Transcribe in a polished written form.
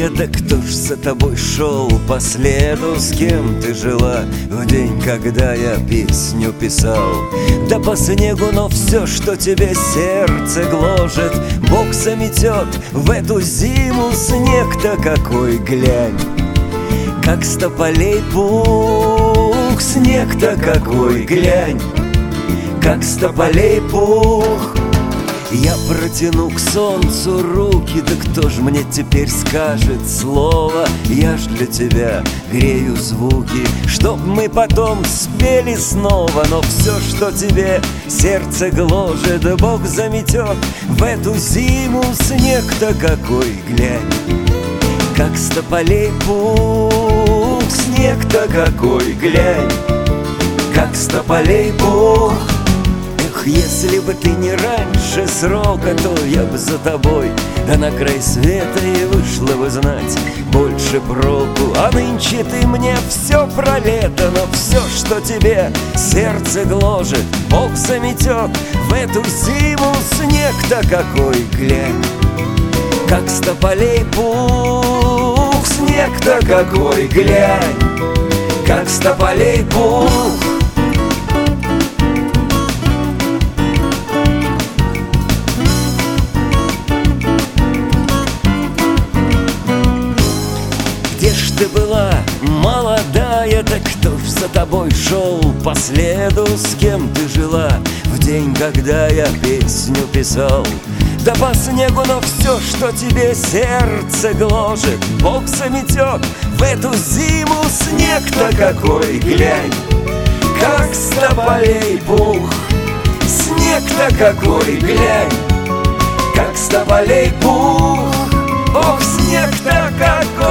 молодая, да кто ж за тобой шел по следу? С кем ты жила в день, когда я песню писал? Да по снегу, но все, что тебе сердце гложет, Бог заметет в эту зиму. Снег-то какой, глянь, как с тополей пух. Снег-то какой, глянь, как с тополей пух. Я протяну к солнцу руки, да кто ж мне теперь скажет слово? Я ж для тебя грею звуки, чтоб мы потом спели снова. Но все, что тебе сердце гложет, Бог заметет в эту зиму. Снег-то какой, глянь, как с тополей пух. Снег-то какой, глянь, как с тополей пух. Если бы ты не раньше срока, то я бы за тобой да на край света и вышла бы знать больше проку. А нынче ты мне все про лето, но все, что тебе сердце гложет, Бог заметет в эту зиму. Снег-то какой, глянь, как с тополей пух. Снег-то какой, глянь, как с тополей пух. Где ж ты была, молодая, да кто ж за тобой шел по следу? С кем ты жила в день, когда я песню писал? Да по снегу, но все, что тебе сердце гложет, Бог заметет в эту зиму. Снег-то какой, глянь, как с тополей пух. Снег-то какой, глянь, как с тополей пух. Ох, снег-то какой.